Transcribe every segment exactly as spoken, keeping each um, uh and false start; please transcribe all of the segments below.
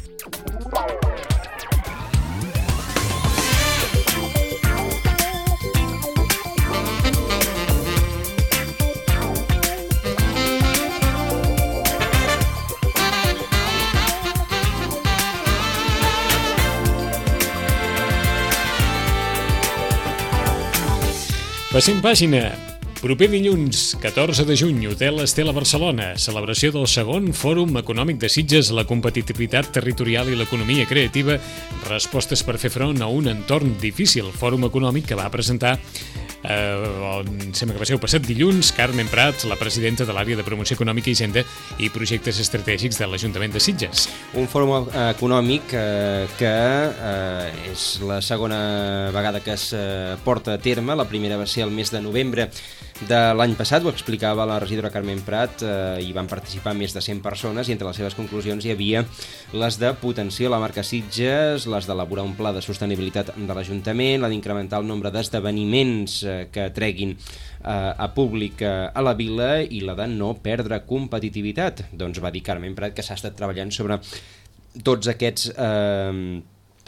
Passem pàgina. Proper dilluns, catorze de juny, Hotel Estela Barcelona. Celebració del segon Fòrum Econòmic de Sitges, la competitivitat territorial i l'economia creativa, respostes per fer front a un entorn difícil. Fòrum econòmic que va presentar eh, on sembla que va ser el passat dilluns, Carmen Prat, la presidenta de l'àrea de promoció econòmica i hisenda i projectes estratègics de l'Ajuntament de Sitges. Un fòrum econòmic eh, que eh, és la segona vegada que es eh, porta a terme. La primera va ser el mes de novembre de l'any passat, ho explicava la regidora Carmen Prat, eh, hi van participar més de cent persones i entre les seves conclusions hi havia les de potenciar la marca Sitges, les d'elaborar un pla de sostenibilitat de l'Ajuntament, la d'incrementar el nombre d'esdeveniments eh, que treguin eh, a públic eh, a la vila i la de no perdre competitivitat. Doncs va dir Carmen Prat que s'ha estat treballant sobre tots aquests eh,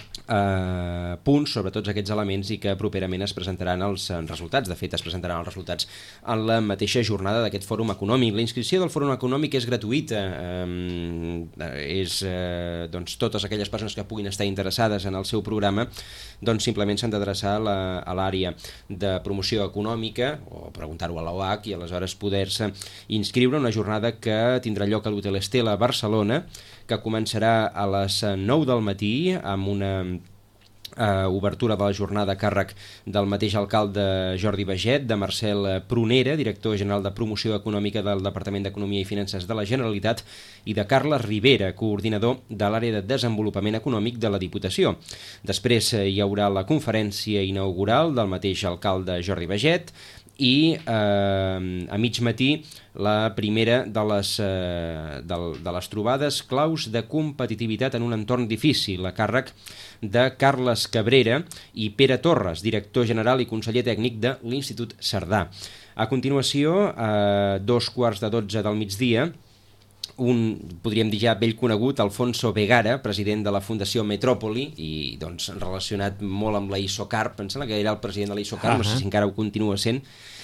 Uh, punts, sobre tots aquests elements i que properament es presentaran els uh, resultats. De fet, es presentaran els resultats en la mateixa jornada d'aquest fòrum econòmic. La inscripció del fòrum econòmic és gratuïta. Uh, és, uh, doncs, totes aquelles persones que puguin estar interessades en el seu programa doncs simplement s'han d'adreçar a l'àrea de promoció econòmica o preguntar-ho a l'O H i aleshores poder-se inscriure una jornada que tindrà lloc a l'Hotel Estela Barcelona, que començarà a les nou del matí amb una Uh, obertura de la jornada a càrrec del mateix alcalde Jordi Baget, de Marcel Prunera, director general de promoció econòmica del Departament d'Economia i Finances de la Generalitat, i de Carles Rivera, coordinador de l'àrea de desenvolupament econòmic de la Diputació. Després uh, hi haurà la conferència inaugural del mateix alcalde Jordi Baget i eh, a mig matí la primera de les, eh, de, de les trobades claus de competitivitat en un entorn difícil, a càrrec de Carles Cabrera i Pere Torres, director general i conseller tècnic de l'Institut Cerdà. A continuació, a dos quarts de dotze del migdia, un, podríem dir ja vell conegut, Alfonso Vegara, president de la Fundació Metròpoli i doncs relacionat molt amb la ISOCARP, em sembla que era el president de la ISOCARP, uh-huh. No sé si encara ho continua sent,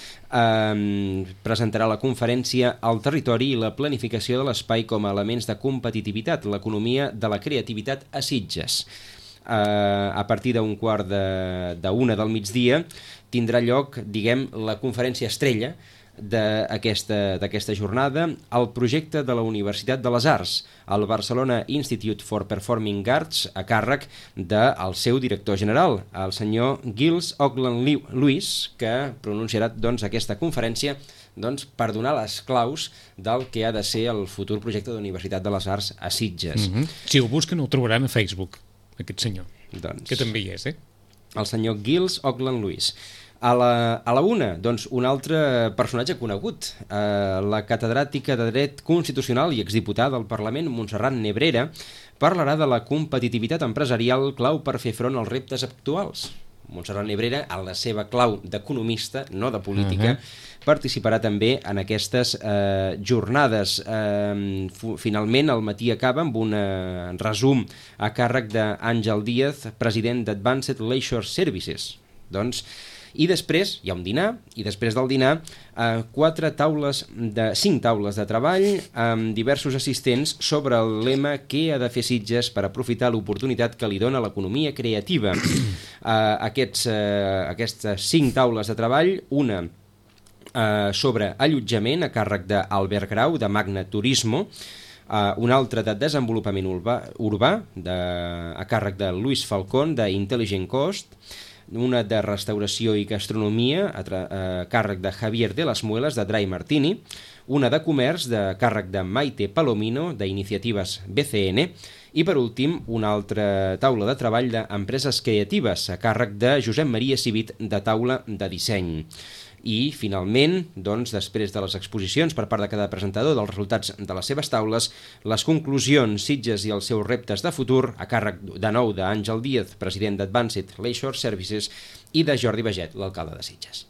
eh, presentarà la conferència al territori i la planificació de l'espai com a elements de competitivitat, l'economia de la creativitat a Sitges. Eh, a partir d'un quart de, de una del migdia tindrà lloc, diguem, la conferència estrella d'aquesta d'aquesta jornada, el projecte de la Universitat de les Arts, el Barcelona Institute for Performing Arts, a càrrec del seu director general, el senyor Gilles Augland-Lewis, que pronunciarà doncs, aquesta conferència doncs, per donar les claus del que ha de ser el futur projecte de la Universitat de les Arts a Sitges. Mm-hmm. Si ho busquen el trobaran a Facebook, aquest senyor, doncs, que també hi és, eh? El senyor Gilles Augland-Lewis. A la, a la una, doncs, un altre personatge conegut, eh, la catedràtica de Dret Constitucional i exdiputada del Parlament, Montserrat Nebrera, parlarà de la competitivitat empresarial clau per fer front als reptes actuals. Montserrat Nebrera, a la seva clau d'economista, no de política, uh-huh. participarà també en aquestes eh, jornades. Eh, finalment, el matí acaba amb un eh, resum a càrrec d'Àngel Díaz, president d'Advanced Leisure Services. Doncs, i després hi ha un dinar, i després del dinar eh, quatre taules de, cinc taules de treball amb diversos assistents sobre el lema què ha de fer Sitges per aprofitar l'oportunitat que li dona l'economia creativa. Eh, aquests, eh, aquestes cinc taules de treball, una eh, sobre allotjament a càrrec d'Albert Grau, de Magna Turismo, Uh, una altra de desenvolupament urbà, urbà de, a càrrec de Luis Falcón, d'Intelligent Cost, una de restauració i gastronomia a, tra- a càrrec de Javier de las Muelas, de Dry Martini, una de comerç de càrrec de Maite Palomino, d'Iniciatives B C N, i per últim una altra taula de treball d'empreses creatives a càrrec de Josep Maria Civit, de Taula de Disseny. I, finalment, doncs, després de les exposicions per part de cada presentador dels resultats de les seves taules, les conclusions, Sitges i els seus reptes de futur, a càrrec de nou d'Àngel Díaz, president d'Advanced Leisure Services, i de Jordi Baget, l'alcalde de Sitges.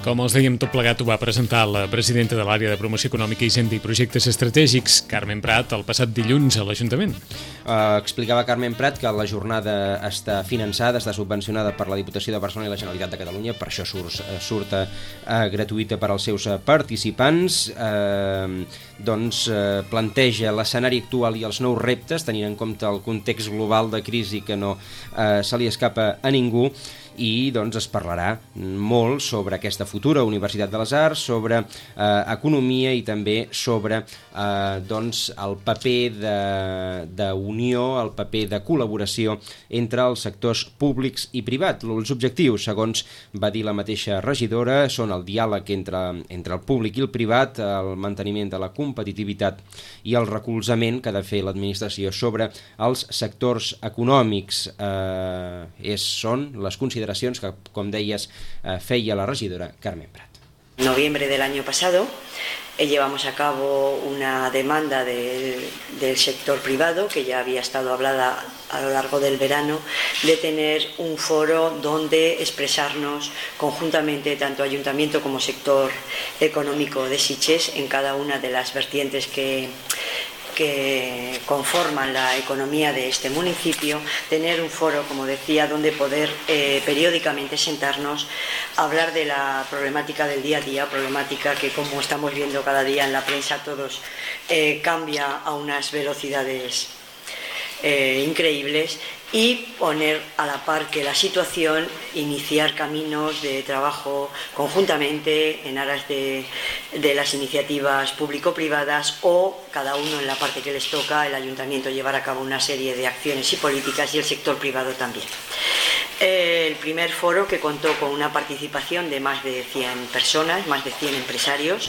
Com els dèiem, tot plegat ho va presentar la presidenta de l'àrea de promoció econòmica, Hisenda i projectes estratègics, Carmen Prat, el passat dilluns a l'Ajuntament. Uh, explicava Carmen Prat que la jornada està finançada, està subvencionada per la Diputació de Barcelona i la Generalitat de Catalunya, per això surt, surt uh, gratuïta per als seus participants. Uh, doncs uh, planteja l'escenari actual i els nous reptes, tenint en compte el context global de crisi que no uh, se li escapa a ningú, i doncs es parlarà molt sobre aquesta futura Universitat de les Arts, sobre eh, economia i també sobre eh, doncs el paper d'unió, el paper de col·laboració entre els sectors públics i privats. Els objectius, segons va dir la mateixa regidora, són el diàleg entre, entre el públic i el privat, el manteniment de la competitivitat i el recolzament que ha de fer l'administració sobre els sectors econòmics. Eh, és, són les consideracions que, com deies, eh, feia la regidora Carmen Prat. En noviembre del año pasado eh, llevamos a cabo una demanda del, del sector privado, que ya había estado hablada a lo largo del verano, de tener un foro donde expresarnos conjuntamente, tanto ayuntamiento como sector económico de Sitges, en cada una de las vertientes que que conforman la economía de este municipio, tener un foro, como decía, donde poder eh, periódicamente sentarnos a hablar de la problemática del día a día, problemática que, como estamos viendo cada día en la prensa, todos eh, cambia a unas velocidades eh, increíbles, y poner a la par que la situación, iniciar caminos de trabajo conjuntamente en aras de, de las iniciativas público-privadas, o cada uno en la parte que les toca, el ayuntamiento llevar a cabo una serie de acciones y políticas y el sector privado también. El primer foro, que contó con una participación de más de cien personas, más de cien empresarios,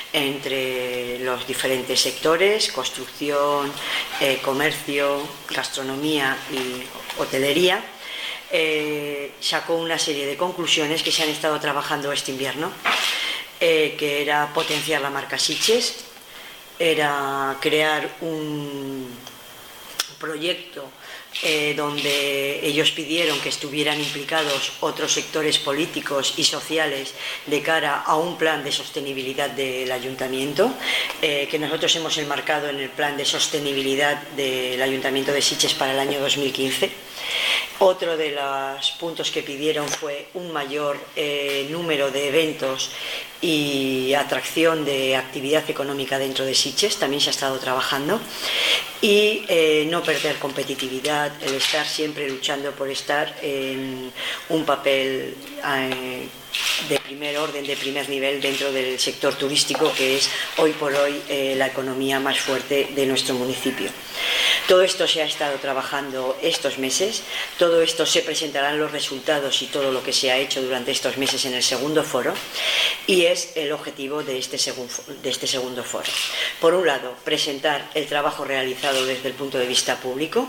entre los diferentes sectores: construcción, eh, comercio, gastronomía y hotelería, eh, sacó una serie de conclusiones que se han estado trabajando este invierno, eh, que era potenciar la marca Sitges, era crear un proyecto Eh, donde ellos pidieron que estuvieran implicados otros sectores políticos y sociales de cara a un plan de sostenibilidad del ayuntamiento, eh, que nosotros hemos enmarcado en el plan de sostenibilidad del ayuntamiento de Sitges para el año dos mil quince. Otro de los puntos que pidieron fue un mayor eh, número de eventos y atracción de actividad económica dentro de Sitges, también se ha estado trabajando, y eh, no perder competitividad, el estar siempre luchando por estar en un papel eh, de primer orden, de primer nivel dentro del sector turístico, que es hoy por hoy eh, la economía más fuerte de nuestro municipio. Todo esto se ha estado trabajando estos meses, todo esto se presentarán los resultados y todo lo que se ha hecho durante estos meses en el segundo foro, y es el objetivo de este, de este segundo foro. Por un lado, presentar el trabajo realizado desde el punto de vista público,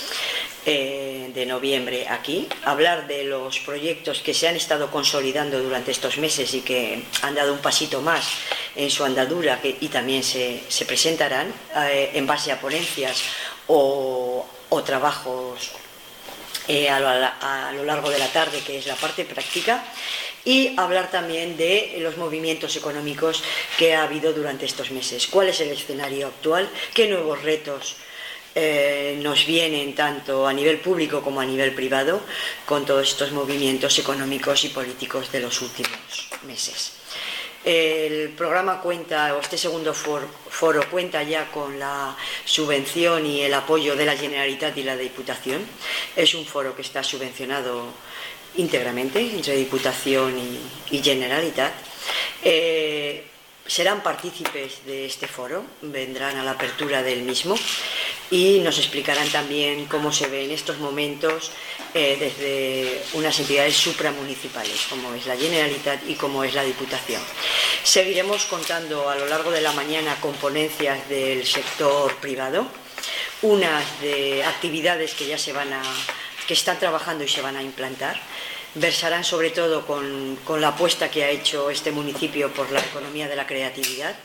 Eh, de noviembre aquí, hablar de los proyectos que se han estado consolidando durante estos meses y que han dado un pasito más en su andadura, que, y también se, se presentarán eh, en base a ponencias o, o trabajos eh, a, lo, a lo largo de la tarde, que es la parte práctica, y hablar también de los movimientos económicos que ha habido durante estos meses. ¿Cuál es el escenario actual? ¿Qué nuevos retos Eh, nos vienen tanto a nivel público como a nivel privado con todos estos movimientos económicos y políticos de los últimos meses? El programa cuenta, o este segundo foro, foro cuenta ya con la subvención y el apoyo de la Generalitat y la Diputación. Es un foro que está subvencionado íntegramente entre Diputación y, y Generalitat. Eh, serán partícipes de este foro, vendrán a la apertura del mismo, y nos explicarán también cómo se ve en estos momentos eh, desde unas entidades supramunicipales, como es la Generalitat y como es la Diputación. Seguiremos contando a lo largo de la mañana con ponencias del sector privado, unas de actividades que ya se van a, que están trabajando y se van a implantar. Versarán sobre todo con, con la apuesta que ha hecho este municipio por la economía de la creatividad,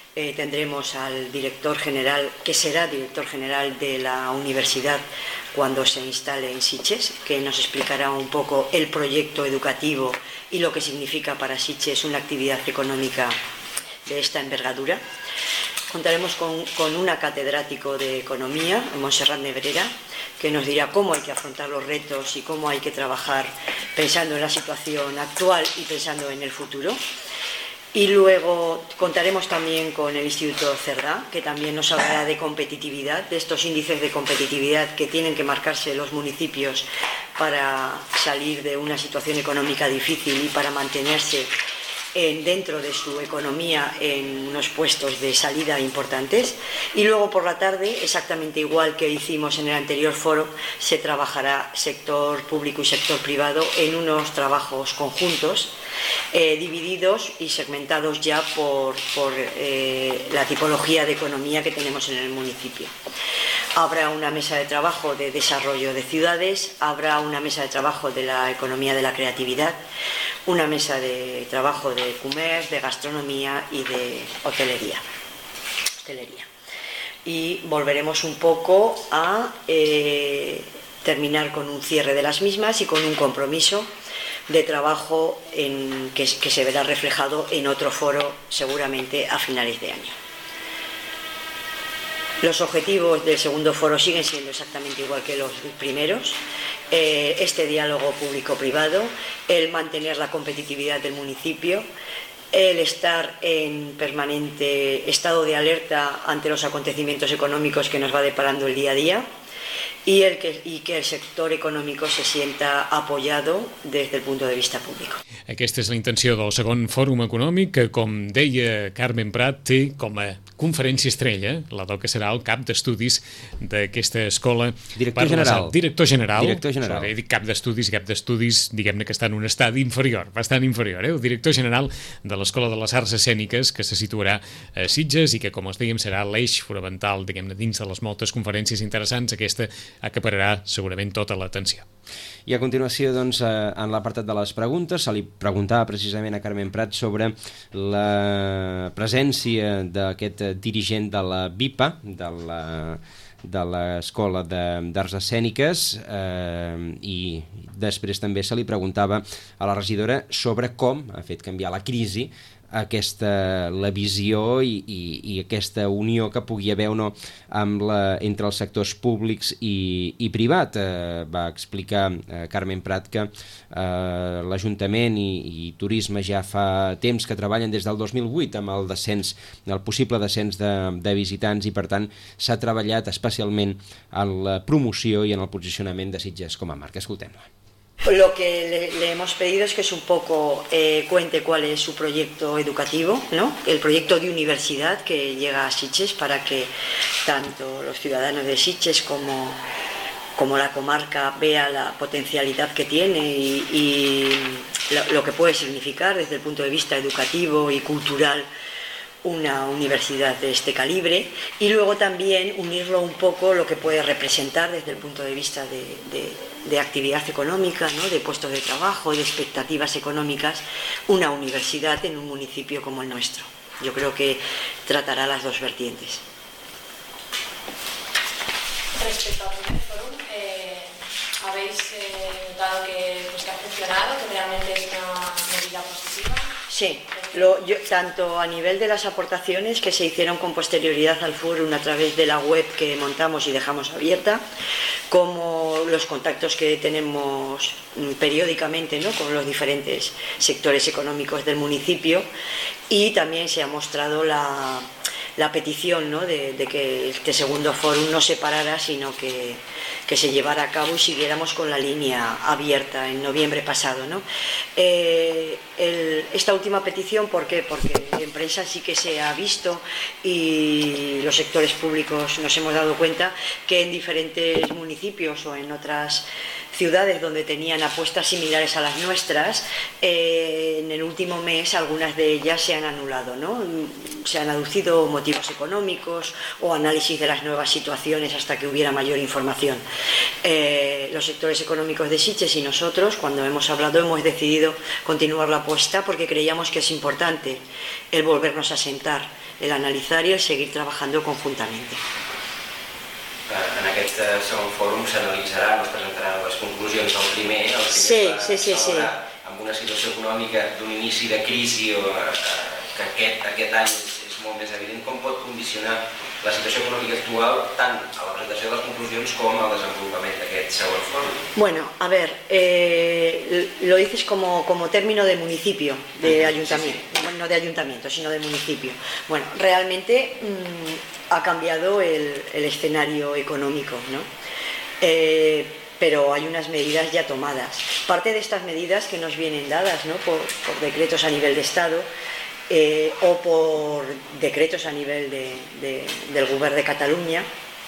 eh, tendremos al director general, que será director general de la universidad cuando se instale en Sitges, que nos explicará un poco el proyecto educativo y lo que significa para Sitges una actividad económica de esta envergadura. Contaremos con, con una catedrático de Economía, Montserrat Nebrera, que nos dirá cómo hay que afrontar los retos y cómo hay que trabajar pensando en la situación actual y pensando en el futuro. Y luego contaremos también con el Instituto Cerdá, que también nos hablará de competitividad, de estos índices de competitividad que tienen que marcarse los municipios para salir de una situación económica difícil y para mantenerse En, dentro de su economía en unos puestos de salida importantes. Y luego por la tarde, exactamente igual que hicimos en el anterior foro, se trabajará sector público y sector privado en unos trabajos conjuntos, eh, divididos y segmentados ya por, por eh, la tipología de economía que tenemos en el municipio. Habrá una mesa de trabajo de desarrollo de ciudades, habrá una mesa de trabajo de la economía de la creatividad, una mesa de trabajo de comercio, de gastronomía y de hotelería. hotelería. Y volveremos un poco a eh, terminar con un cierre de las mismas y con un compromiso de trabajo en, que, que se verá reflejado en otro foro seguramente a finales de año. Los objetivos del segundo foro siguen siendo exactamente igual que los primeros. Eh, este diálogo público-privado, el mantener la competitividad del municipio, el estar en permanente estado de alerta ante los acontecimientos económicos que nos va deparando el día a día y, el que, y que el sector econòmic se sienta apoyado des del punt de vista públic. Aquesta és la intenció del segon Fòrum Econòmic, que, com deia Carmen Prat, té com a conferència estrella la del que serà el cap d'estudis d'aquesta escola. Director general. Director general. Director general. He dit cap d'estudis, cap d'estudis, diguem-ne que està en un estadi inferior, bastant inferior, eh? El director general de l'Escola de les Arts Escèniques, que se situarà a Sitges i que, com us dèiem, serà l'eix fonamental, diguem-ne, dins de les moltes conferències interessants. Aquesta acapararà segurament tota l'atenció. I a continuació, doncs, en l'apartat de les preguntes, se li preguntava precisament a Carmen Prat sobre la presència d'aquest dirigent de la BIPA, de la de l'Escola d'Arts Escèniques, eh, i després també se li preguntava a la regidora sobre com ha fet canviar la crisi aquesta, la visió i, i, i aquesta unió que pugui haver o no amb la, entre els sectors públics i, i privat. Eh, va explicar eh, Carmen Prat que eh, l'Ajuntament i, i Turisme ja fa temps que treballen des del dos mil vuit amb el descens, el possible descens de, de visitants, i per tant s'ha treballat especialment en la promoció i en el posicionament de Sitges com a marca. Escoltem-la. Lo que le, le hemos pedido es que es un poco eh, cuente cuál es su proyecto educativo, ¿no? El proyecto de universidad que llega a Sitges, para que tanto los ciudadanos de Sitges como, como la comarca vea la potencialidad que tiene y, y lo, lo que puede significar desde el punto de vista educativo y cultural una universidad de este calibre, y luego también unirlo un poco lo que puede representar desde el punto de vista de, de, de actividad económica, ¿no? De puestos de trabajo, de expectativas económicas, una universidad en un municipio como el nuestro. Yo creo que tratará las dos vertientes. Respecto al primer foro, eh, ¿habéis eh, notado que, pues, que ha funcionado, que realmente es una medida positiva? Sí, lo, yo, tanto a nivel de las aportaciones que se hicieron con posterioridad al fórum a través de la web que montamos y dejamos abierta, como los contactos que tenemos periódicamente, ¿no? Con los diferentes sectores económicos del municipio, y también se ha mostrado la, la petición, ¿no? de, de que este segundo fórum no se parara, sino que, que se llevara a cabo y siguiéramos con la línea abierta en noviembre pasado, ¿no? Eh, el, esta última petición, ¿por qué? Porque en prensa sí que se ha visto y los sectores públicos nos hemos dado cuenta que en diferentes municipios o en otras ciudades donde tenían apuestas similares a las nuestras, eh, en el último mes algunas de ellas se han anulado, ¿no? Se han aducido motivos económicos o análisis de las nuevas situaciones hasta que hubiera mayor información. Eh, los sectores económicos de Sitges y nosotros, cuando hemos hablado, hemos decidido continuar la apuesta porque creíamos que es importante el volvernos a sentar, el analizar i el seguir trabajando conjuntamente. En aquest segon fòrum s'analitzaran o es presentaran les conclusions del primer, el primer sí, sí, sí, sí. amb una situació econòmica d'un inici de crisi o que aquest, aquest any és molt més evident. Com pot condicionar la situació econòmica actual tant a la presentació de les conclusions com al desenvolupament d'aquest segon fòrum? Bueno, a ver, eh, lo dices como, como término de municipio, de ayuntamiento, sí, sí. Bueno, no de ayuntamiento, sino de municipio. Bueno, realmente mmm, ha cambiado el, el escenario económico, ¿no? Eh, pero hay unas medidas ya tomadas. Parte de estas medidas que nos vienen dadas, ¿no? por, por decretos a nivel de Estado eh, o por decretos a nivel de, de, del Govern de Cataluña,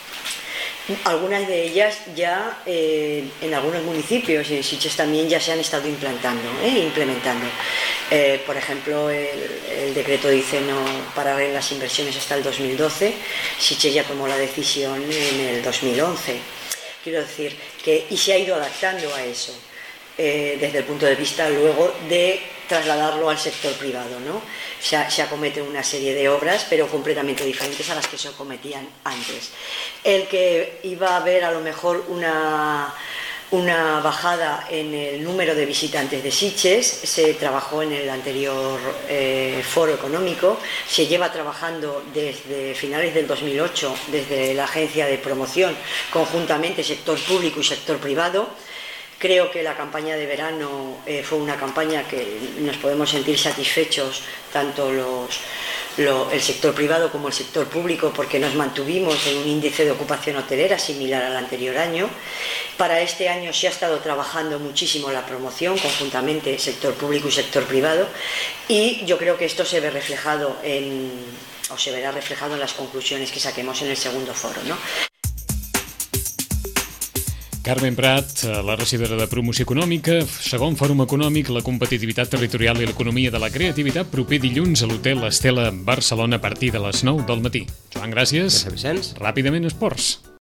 algunas de ellas ya eh, en algunos municipios y en Sitges también ya se han estado implantando, ¿eh? implementando. Eh, por ejemplo, el, el decreto dice no parar en las inversiones hasta el dos mil doce, Sitges ya tomó la decisión en el dos mil once. Quiero decir que, y se ha ido adaptando a eso, eh, desde el punto de vista luego de trasladarlo al sector privado, ¿no? Se, se acometen una serie de obras, pero completamente diferentes a las que se acometían antes. El que iba a haber a lo mejor una, una bajada en el número de visitantes de Sitges, se trabajó en el anterior eh, foro económico, se lleva trabajando desde finales del dos mil ocho, desde la agencia de promoción, conjuntamente sector público y sector privado. Creo que la campaña de verano eh, fue una campaña que nos podemos sentir satisfechos, tanto los, lo, el sector privado como el sector público, porque nos mantuvimos en un índice de ocupación hotelera similar al anterior año. Para este año se ha estado trabajando muchísimo la promoción, conjuntamente sector público y sector privado, y yo creo que esto se ve reflejado en, o se verá reflejado en las conclusiones que saquemos en el segundo foro, ¿no? Carmen Prat, la regidora de Promoció Econòmica, segon Fòrum Econòmic, la competitivitat territorial i l'economia de la creativitat, proper dilluns a l'Hotel Estela Barcelona a partir de les nou del matí. Joan, gràcies. Gràcies, Vicenç. Ràpidament, esports.